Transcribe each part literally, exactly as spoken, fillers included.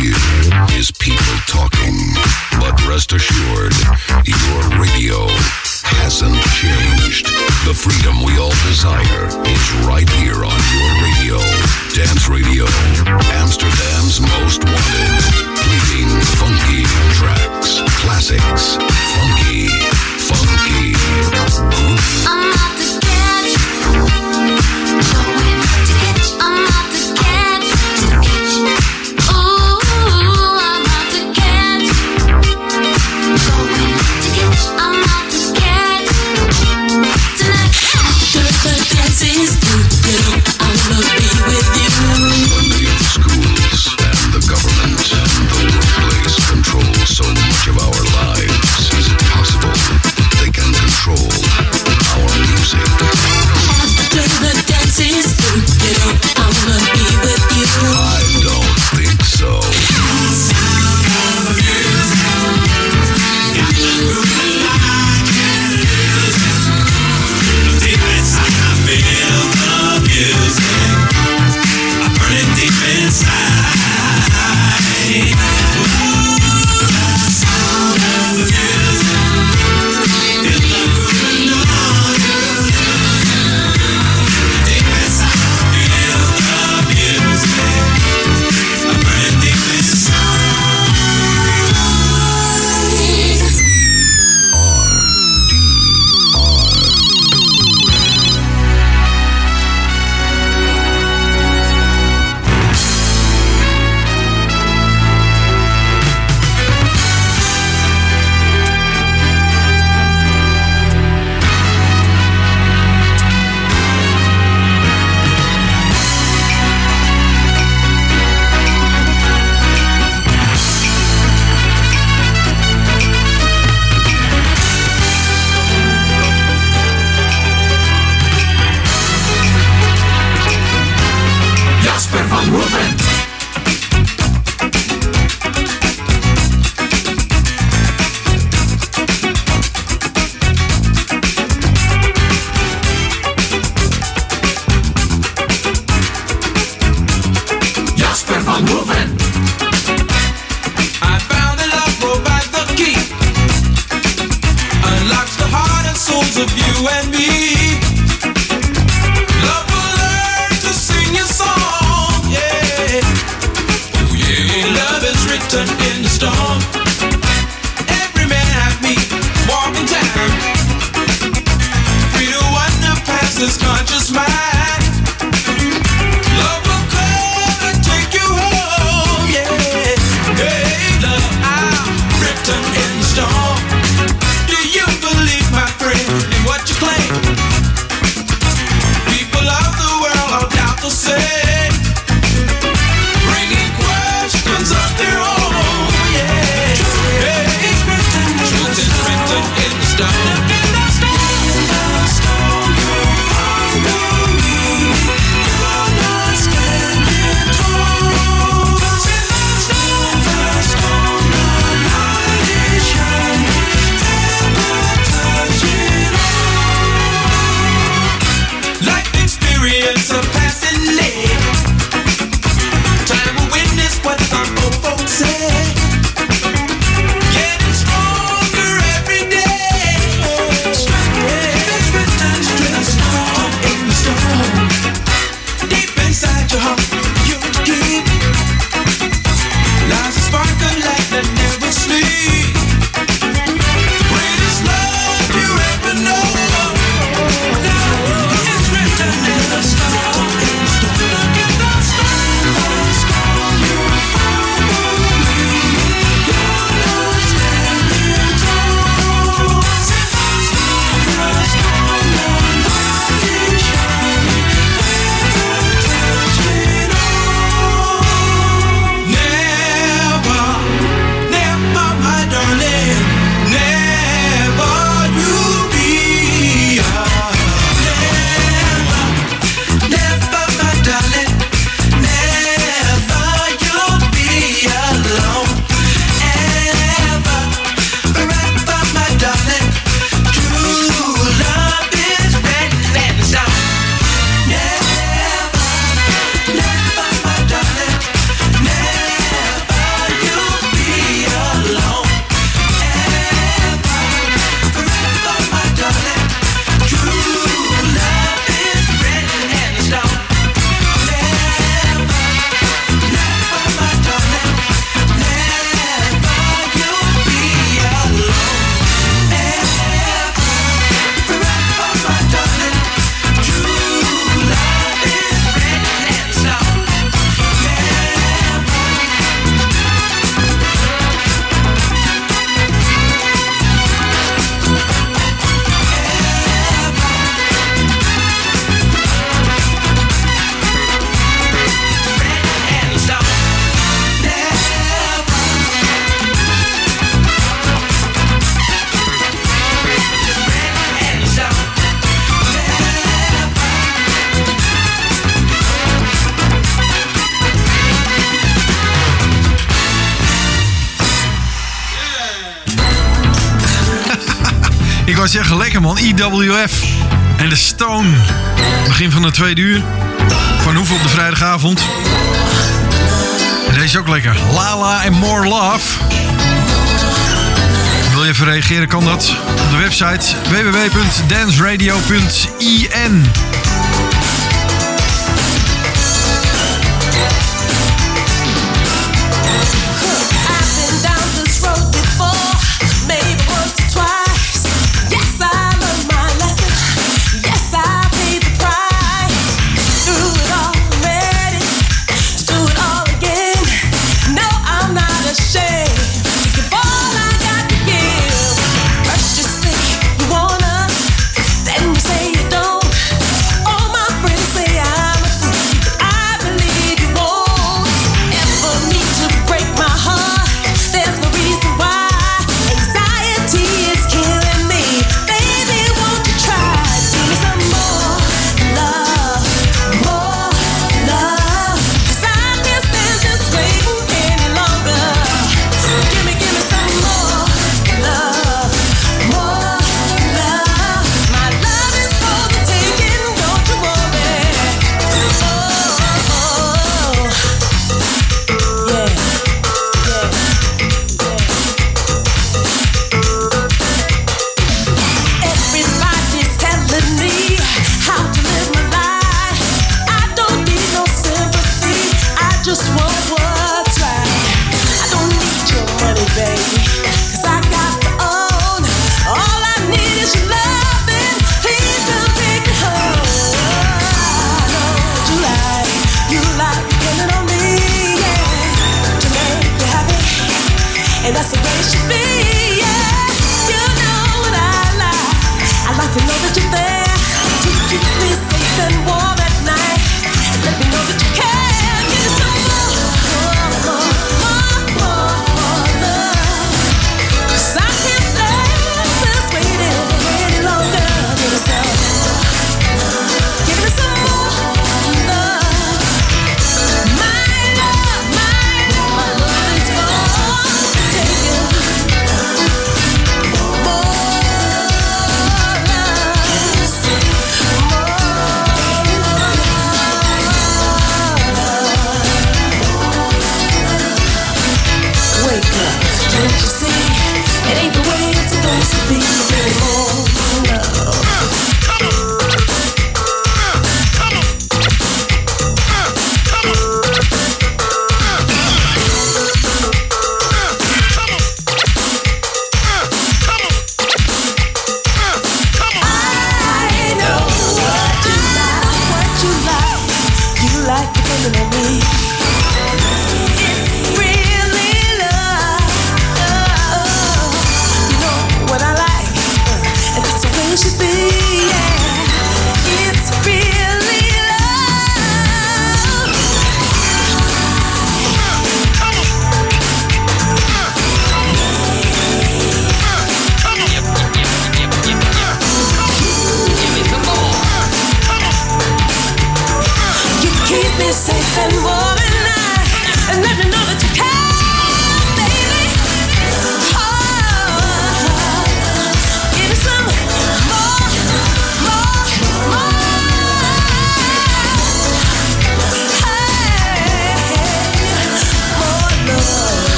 here is people talking. But rest assured, your radio hasn't changed. The freedom we all desire is right here on your radio. Dance Radio, Amsterdam's most wanted. Playing funky tracks, classics, funky, funky, groovy. I'm out to catch, going to catch. I'm out to catch, to catch. Ooh, I'm out to catch, going to catch. I'm out to catch tonight. The dance is through, you know I wanna be with you. When the schools and the government and the workplace control so much of our lives, is it possible they can control our music? After the dance is through, you know I wanna be with you. I don't think so. Deep inside I feel the music. I burn it deep inside. Ooh, the sound of the music. Feel the groove on you. Deep inside I feel the music. I burn it deep inside. Jasper van Hoeven. Jasper van Hoeven. I found a love provides the key, unlocks the heart and souls of you and me. Love will learn to sing your song, yeah. Oh yeah, love is written in the storm. Every man have me walking time, free to wander past this conscious mind. Love will come and take you home, yeah. Hey, love, I'm written in the storm. Do you believe, my friend, in what you claim? People of the world all doubt to say, bringing questions of their own. wou zeggen, lekker man. E W F en de Stone. Begin van de tweede uur. Van Hoeven op de vrijdagavond. En deze is ook lekker. Lala en More Love. Wil je even reageren, kan dat op de website w w w punt dance radio punt i n. More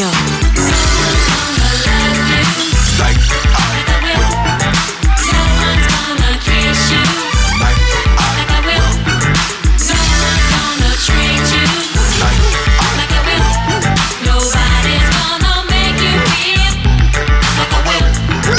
show. No one's gonna love you like I like I will. No one's gonna kiss you like I like I will. No one's gonna treat you like I like I will. Nobody's gonna make you feel like I will.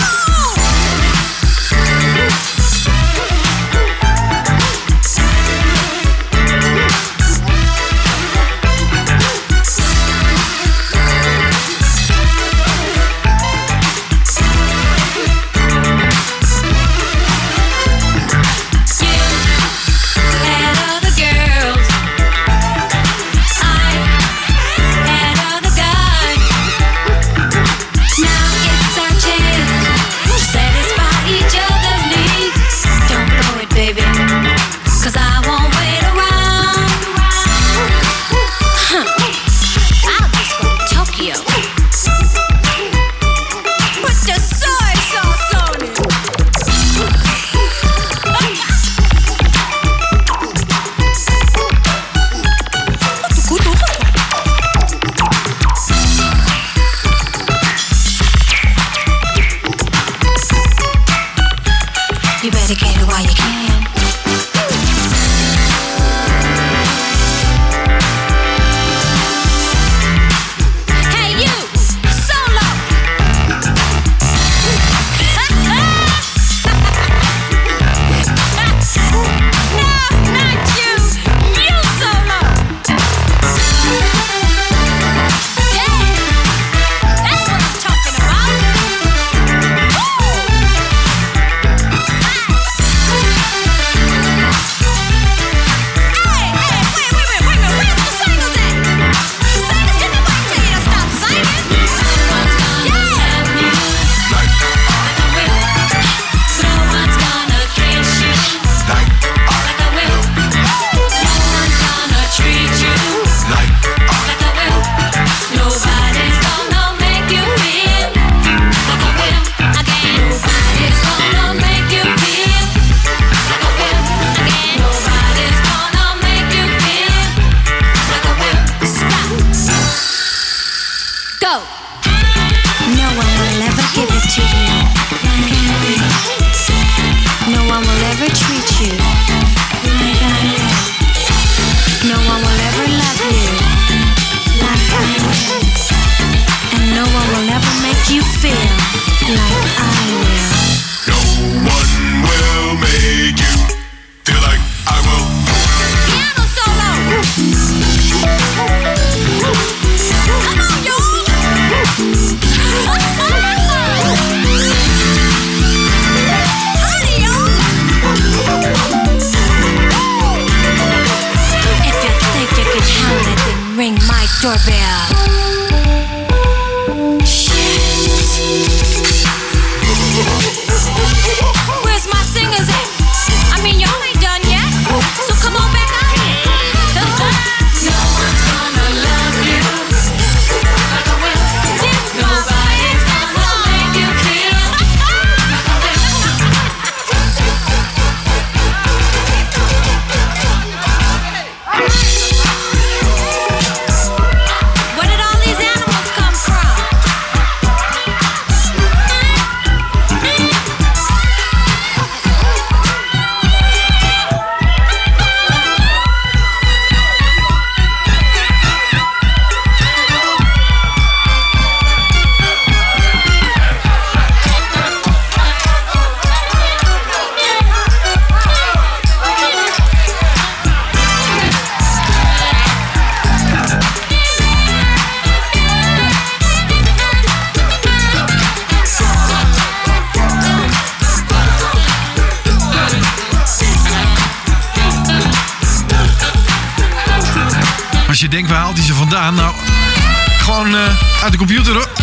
je denkt, waar haalt hij ze vandaan? Nou, gewoon uh, uit de computer hoor.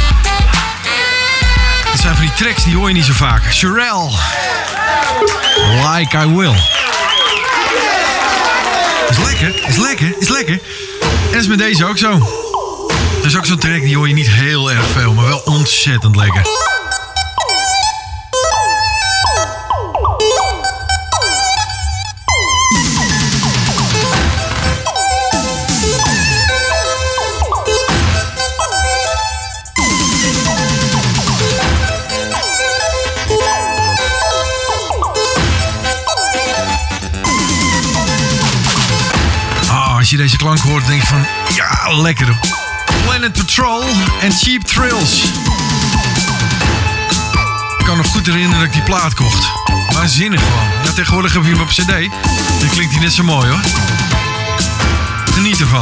Dat zijn van die tracks, die hoor je niet zo vaak. Sherelle. Like I Will. Is lekker, is lekker, is lekker. En dat is met deze ook zo. Dat is ook zo'n track, die hoor je niet heel erg veel, maar wel ontzettend lekker. Als je deze klank hoort, denk je van, ja, lekker. Planet Patrol en Cheap Thrills. Ik kan nog goed herinneren dat ik die plaat kocht. Waanzinnig gewoon. Ja, tegenwoordig heb je hem op cd. Dan klinkt hij net zo mooi hoor. Geniet ervan.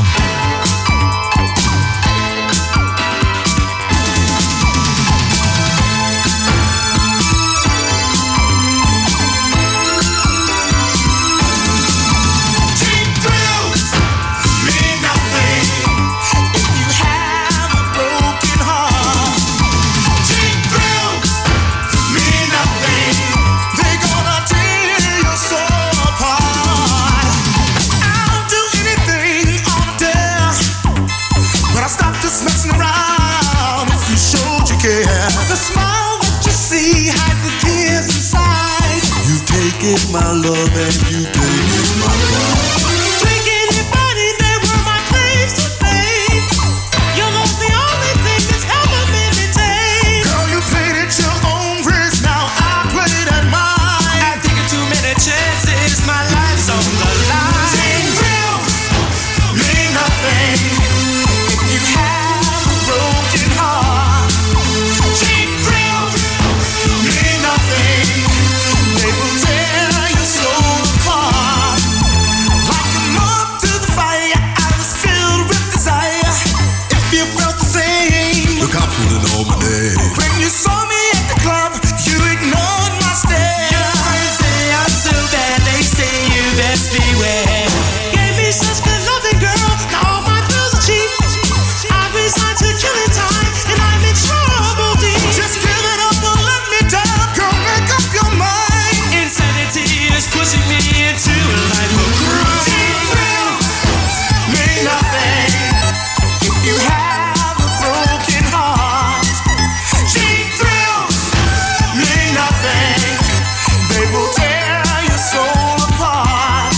My love and you take it my pride. Drinking and fighting, they were my claims to fame. Your love's the only thing that's ever been maintained. Girl, you played at your own risk, now I played at mine. I've taken too many chances, my life's on the line. Cheap thrills mean nothing if you have a broken heart. Cheap thrills mean nothing. They will tear your soul apart. Like a moth to the fire, I was filled with desire. If you felt the same, the cops wouldn't know my name. When you saw me at the club, you ignored my stare. Your friends say I'm so bad, they say you best beware. Gave me such good loving, girl, now all my thrills are cheap. I resigned to killing time, and I'm in trouble deep. Just give it up or let me down. Girl, make up your mind. Insanity is pushing me into a life of crime. Cheap thrills mean nothing if you have a broken heart. Cheap thrills mean nothing. They will tear your soul apart.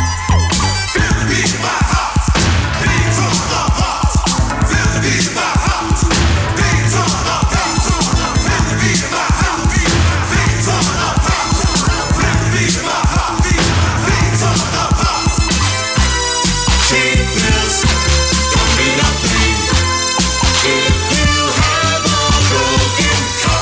Feel the beat in my heart. Beat on the heart. Feel the beat in my heart. Beat on the heart. Feel the beat in my heart. Beat on the heart. Feel the beat in my heart. Beat on the heart. Cheap thrills don't mean nothing if you have a broken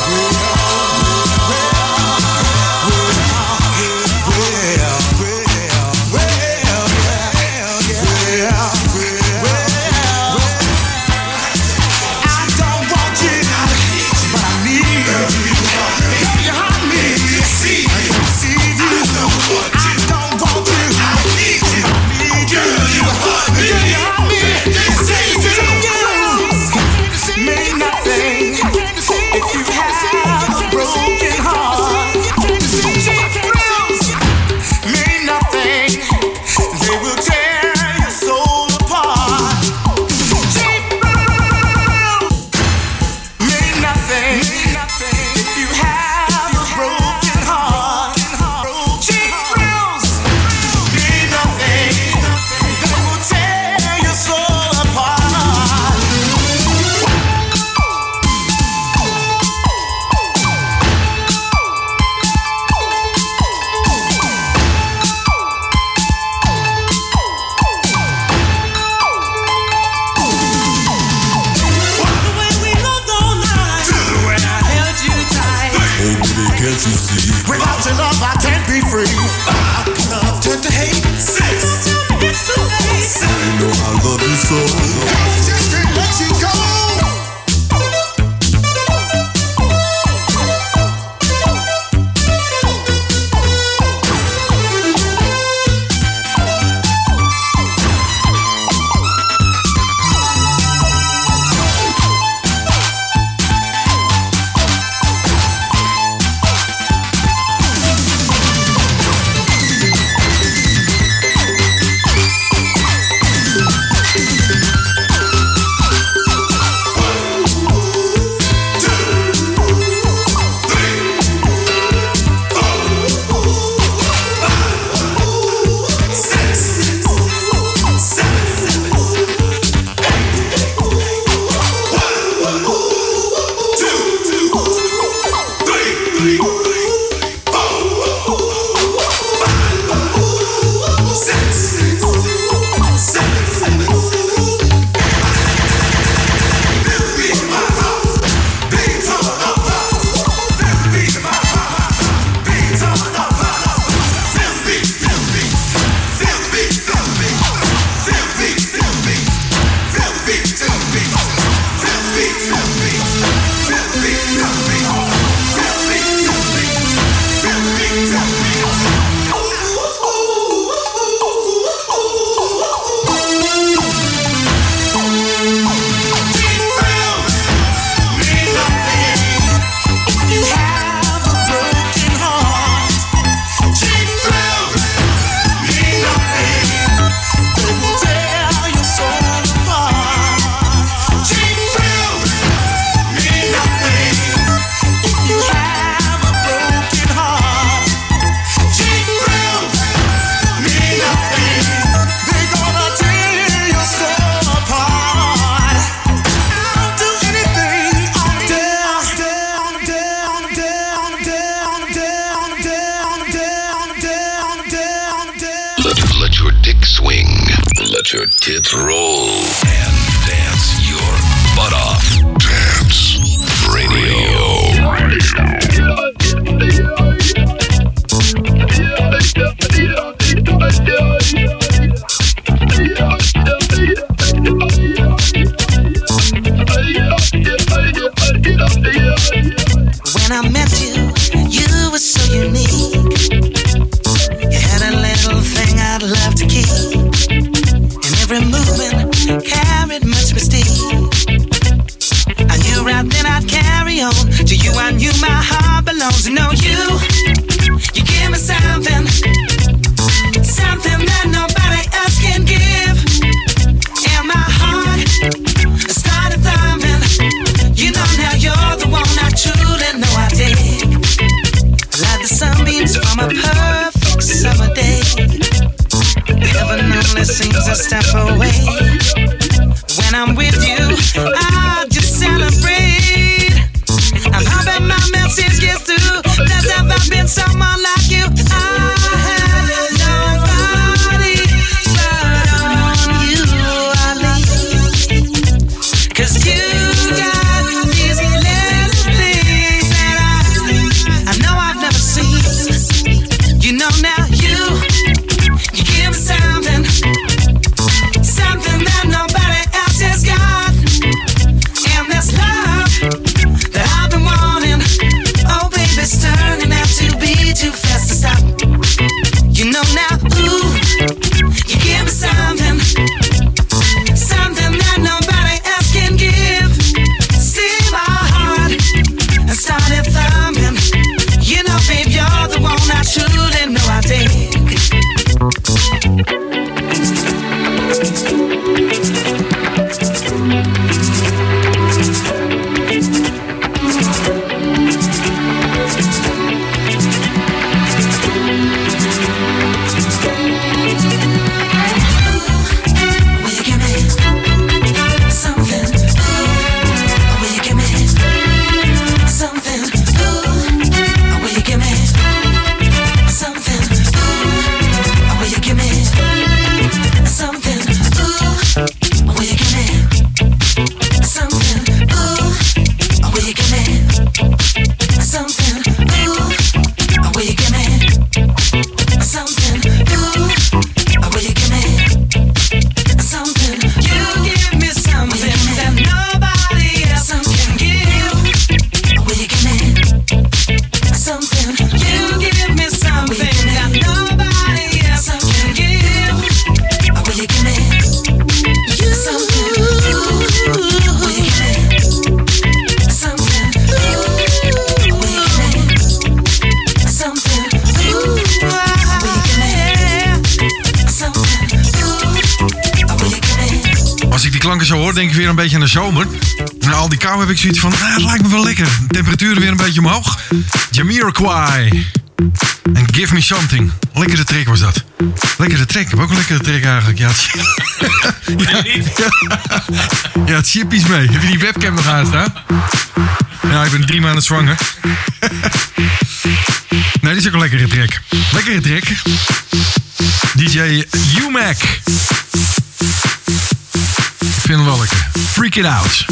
I don't want you, but I need you. Girl, you hurt me. I can see you. I don't want you, I need you. Girl, you hurt me. Girl, you hurt me. Cheap thrills mean nothing if you have a broken heart. Cheap thrills mean nothing. They will tear your soul apart. Cheap thrills mean nothing if you have a broken heart. Cheap thrills mean nothing. They will tear your soul apart. The way we loved all night, when I held you tight. Oh, baby, can't you see? Without your love, I can't be free. How can love turn to hate? Six. Tell me it's too late. I know I love you so. I just can't let you go. your tits roll and dance your butt off. Dance Radio. When I met you, you were so unique. You had a little thing I'd love to keep, and every movement carried much mystique. I knew right then I'd carry on. To you I knew my heart belongs. To know you, you give me something, something that nobody else can give. And my heart started thumping. You know now you're the one I truly know I dig. Like the sunbeams from a perfect summer day. Heaven only seems a step away. When I'm with you, I just celebrate. I'm hoping my message gets through. There's never been someone like you. I had nobody but on you I lean. 'Cause you got these little things that I, I know I've never seen. You know now you, you give me something, something that nobody else has got. And this love that I've been wanting, oh baby, it's turning out to be too fast to stop. You know now, ooh, you give me something, something that nobody else can give. See my heart and started thumping. You know, babe, you're the one I truly know I dig. Will you give me something? Ooh, will you give me something? Ooh, will you give me something? Ooh, will you give me something? Ooh, will you give me something? Ooh, will you give me something? Ooh, will you give me something? Ooh, will you give me something? You give me something that nobody else can give. Will you give me something? You give me something that nobody else can give. Will you give me something? Will you give me something? Will you give me something? Will you give me something? Will you give me? Als ik die klanken zo hoor, denk ik weer een beetje aan de zomer. Na al die kou heb ik zoiets van, ah, het lijkt me wel lekker. De temperaturen weer een beetje omhoog. Jamiroquai. En Give Me Something. Lekkere track was dat. Lekkere track. Ik heb ook een lekkere track eigenlijk. Ja, het, ja, ja, het chippies mee. Heb je die webcam nog aanstaan? Ja, ik ben drie maanden zwanger. Nee, dit is ook een lekkere track. Lekkere track. D J U-Mac. Ik vind hem wel lekker. Freak It Out.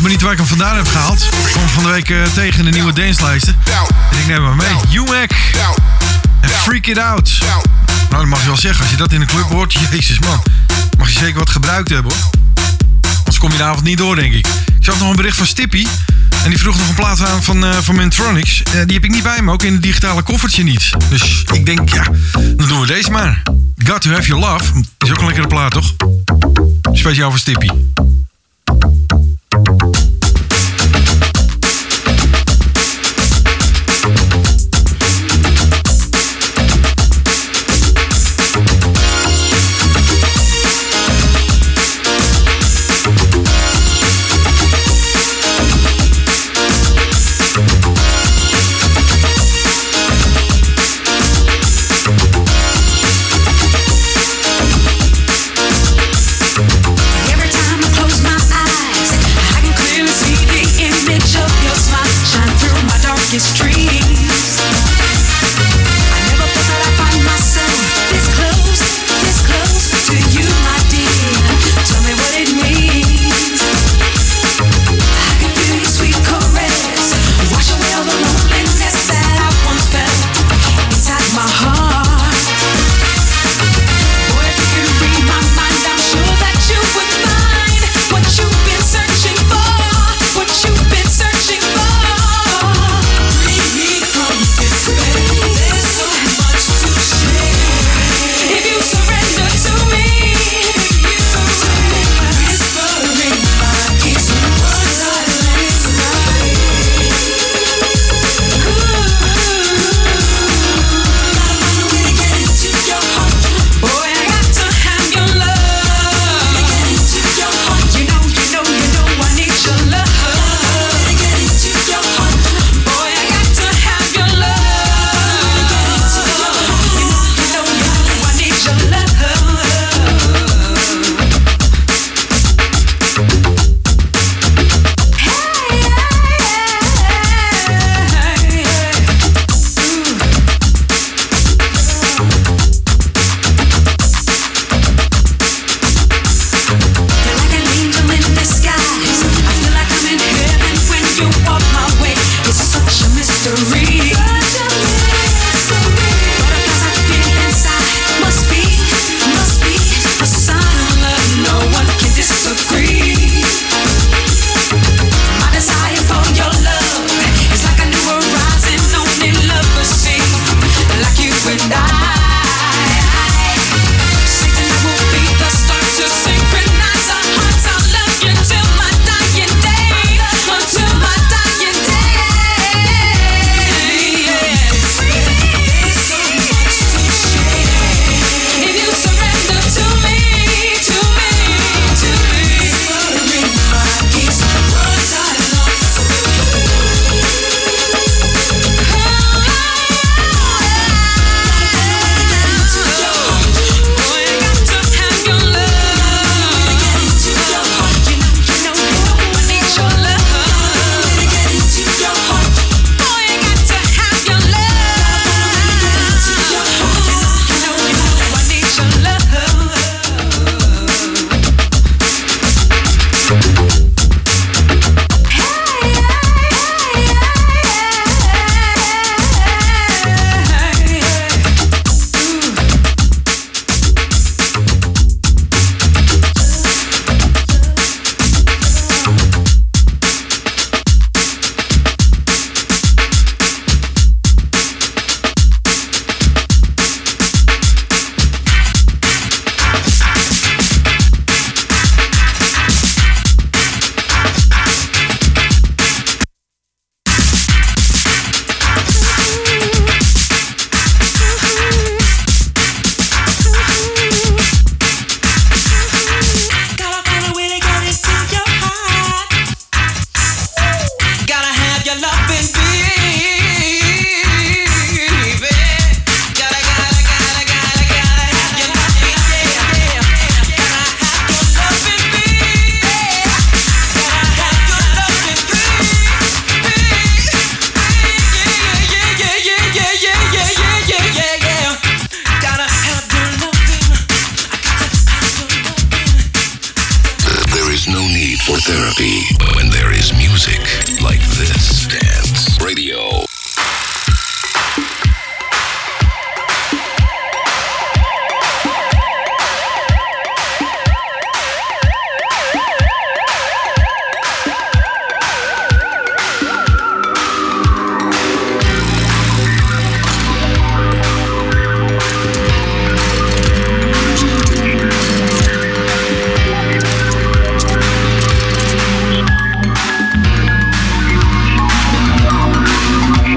me niet waar ik hem vandaan heb gehaald. Ik kwam van de week uh, tegen in de nieuwe danslijsten. En ik neem hem mee. U-Mac en Freak It Out. Nou, dat mag je wel zeggen. Als je dat in een club hoort, jezus man. Mag je zeker wat gebruikt hebben hoor. Anders kom je de avond niet door, denk ik. Ik zag nog een bericht van Stippy. En die vroeg nog een plaat aan van, uh, van Mantronics. Uh, die heb ik niet bij me, ook in het digitale koffertje niet. Dus ik denk, ja, dan doen we deze maar. Got to Have Your Love. Is ook een lekkere plaat, toch? Speciaal voor Stippy. Every time I close for therapy. When there is music like this. Dance Radio. We'll be right back.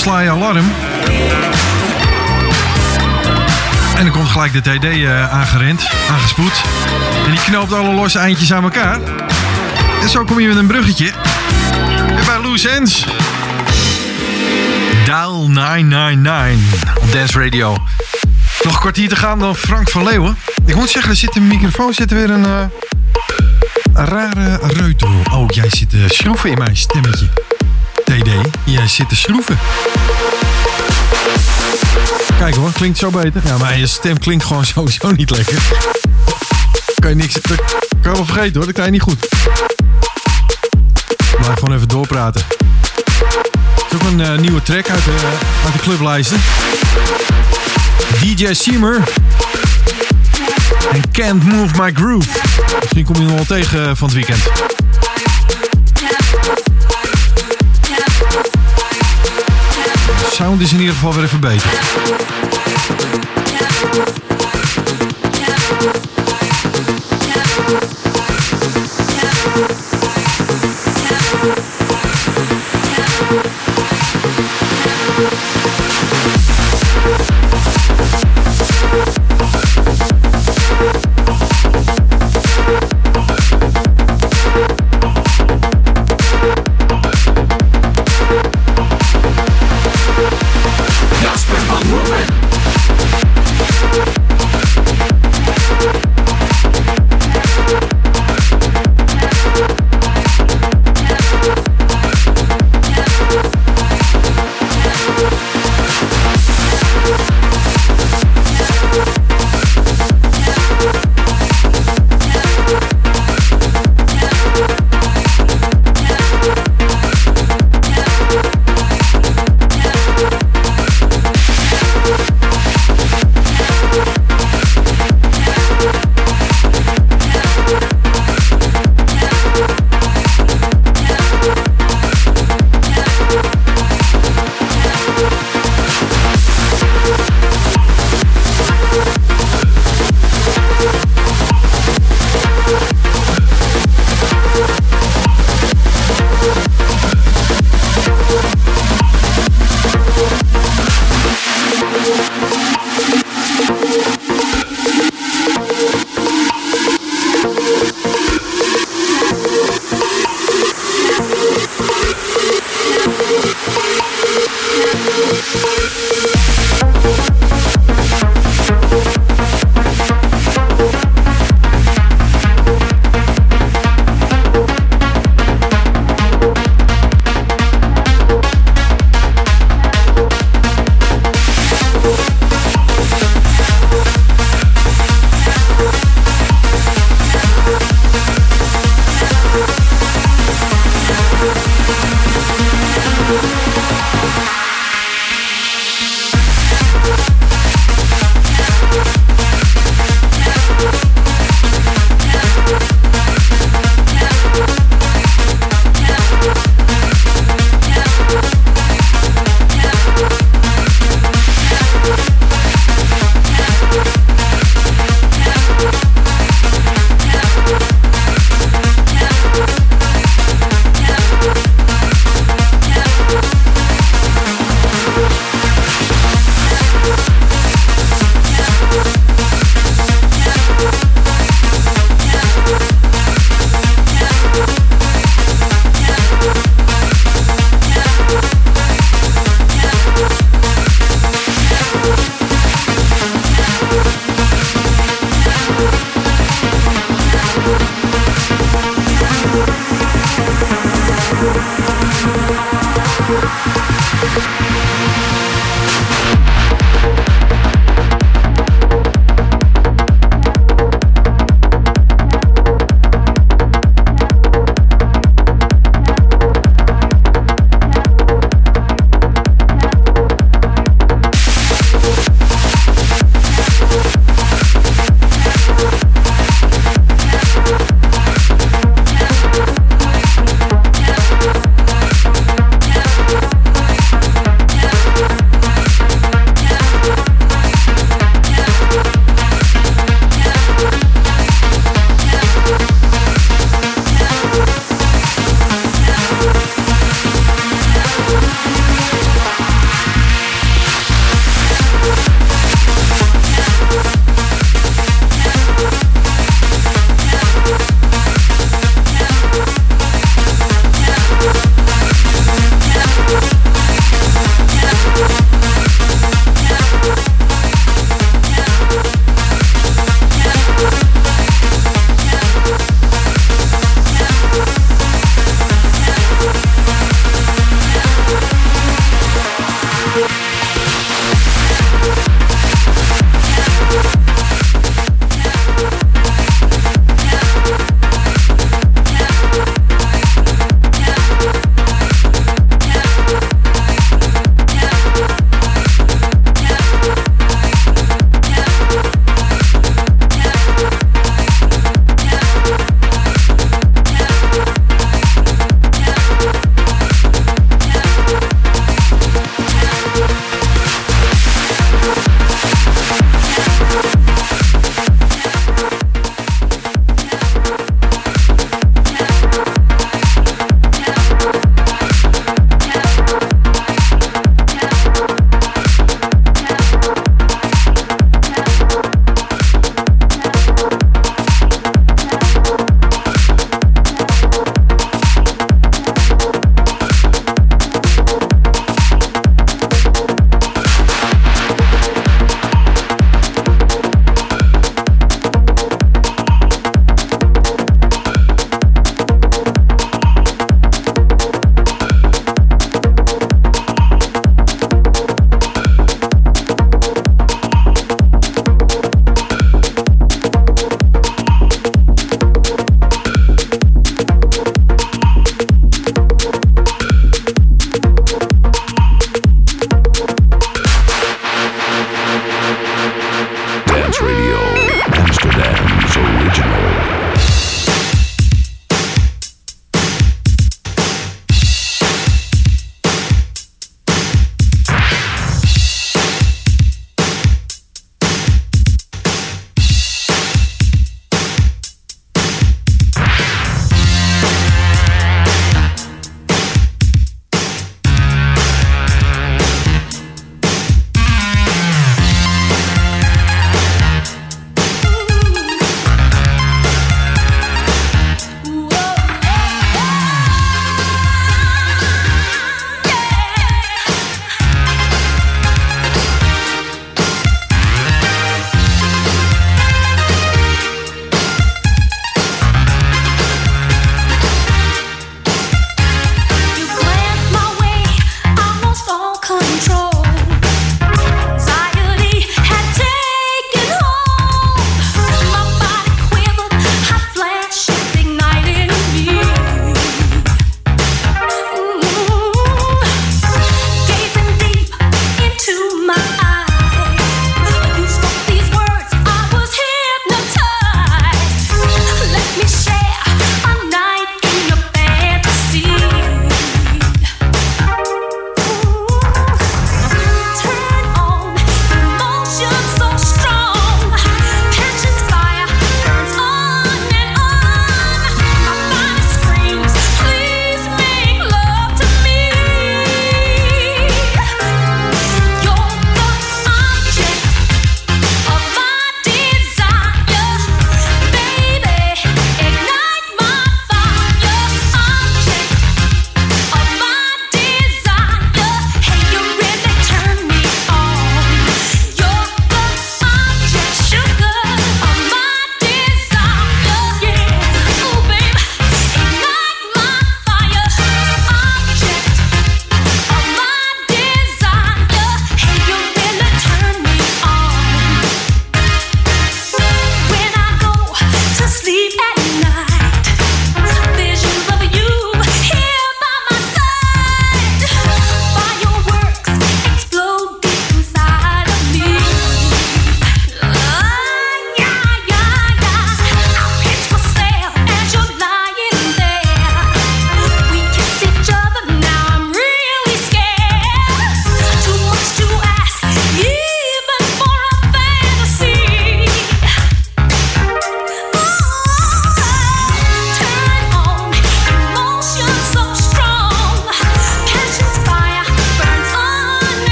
sla je alarm. En dan komt gelijk de T D uh, aangerend, aangespoed. En die knoopt alle losse eindjes aan elkaar. En zo kom je met een bruggetje. En bij Loose Ends. Dial negen negen negen op Dance Radio. Nog een kwartier te gaan dan Frank van Leeuwen. Ik moet zeggen, er zit een microfoon, zit er weer een, uh, een rare reutel. Oh, jij zit te schroeven in mijn stemmetje. T D, jij zit te schroeven. Kijk hoor, klinkt zo beter. Ja, maar je stem klinkt gewoon sowieso niet lekker. Kan je niks... Dat kan je wel vergeten hoor, dat kan je niet goed. Blijf gewoon even doorpraten. Het is ook een uh, nieuwe track uit de, uit de clublijsten. D J Seymour. En Can't Move My Groove. Misschien kom je nog wel tegen van het weekend. De sound is in ieder geval weer even beter. Jasper van Hoeven.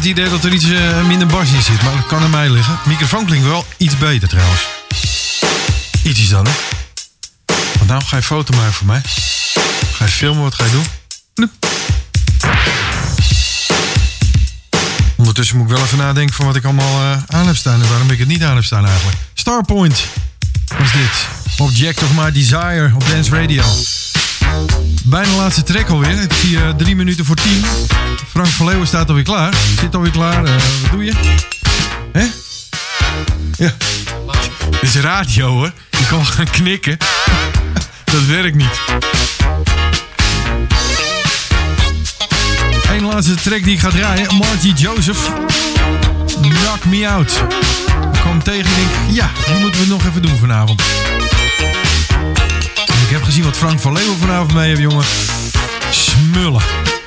het idee dat er iets uh, minder bas in zit, maar dat kan aan mij liggen. De microfoon klinkt wel iets beter trouwens. Ietsjes dan, hè? Want nou ga je foto maken voor mij. Ga je filmen, wat ga je doen? Bloep. Ondertussen moet ik wel even nadenken van wat ik allemaal uh, aan heb staan en waarom ik het niet aan heb staan eigenlijk. Starpoint was dit. Object of My Desire op Dance Radio. Bijna de laatste track alweer. Het is hier uh, drie minuten voor tien. Frank van Leeuwen staat alweer klaar. Zit alweer klaar. Uh, wat doe je? Hè? Ja. Dit is radio hoor. Je kan wel gaan knikken. Dat werkt niet. Eén laatste track die ik ga draaien. Margie Joseph. Knock Me Out. Ik kwam tegen en denk, ja, die moeten we nog even doen vanavond. En ik heb gezien wat Frank van Leeuwen vanavond mee heeft, jongen. Smullen.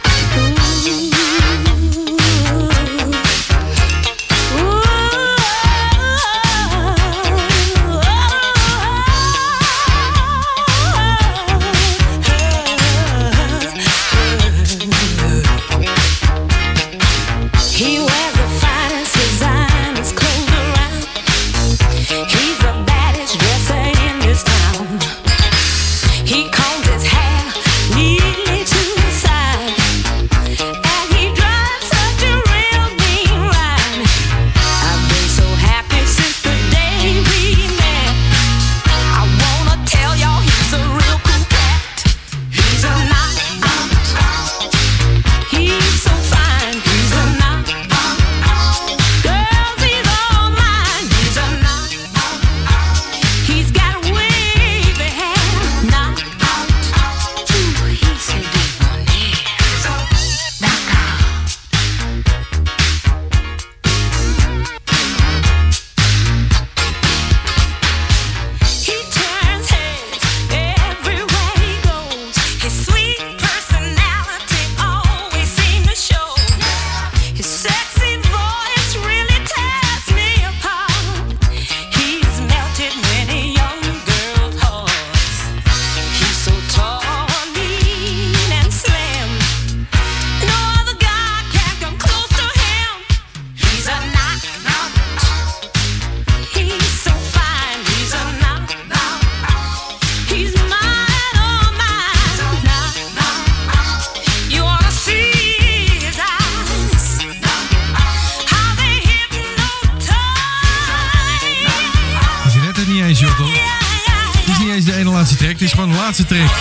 Het is gewoon de laatste track.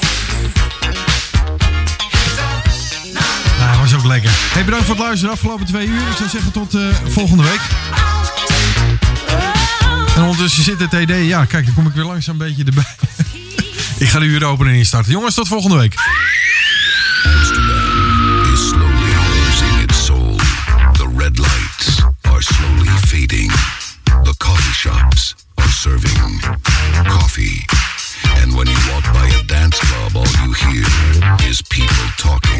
Nou, was ook lekker. Hey, bedankt voor het luisteren de afgelopen twee uur. Ik zou zeggen tot uh, volgende week. En ondertussen zit het T D. Ja, kijk, dan kom ik weer langzaam een beetje erbij. Ik ga de uur openen en instarten. Jongens, tot volgende week. Amsterdam is slowly losing its soul. The red lights are slowly fading. The coffee shops are serving coffee. And when you walk by a dance club, all you hear is people talking.